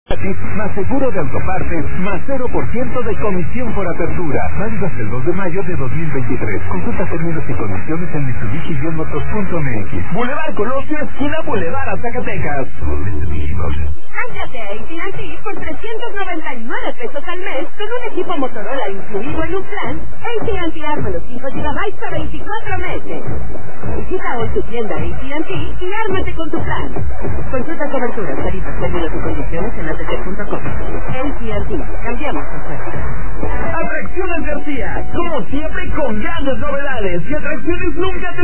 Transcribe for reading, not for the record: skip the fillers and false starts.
Más seguro de autopartes, más 0% de comisión por apertura. Válido hasta el 2 de mayo de 2023. Consulta términos y condiciones en Mitsubishi-motos.mx. Boulevard Colosio, esquina Boulevard a Zacatecas. Cámbiate a AT&T por $399 al mes con un equipo Motorola incluido en un plan. AT&T arma los 5 GB a 24 meses. Visita hoy tu tienda AT&T y ármate con tu plan. Consulta coberturas, tarifas, términos y condiciones en AT&T.com. AT&T, cambiamos ofertas. Atracciones García, como siempre con grandes novedades y atracciones nunca te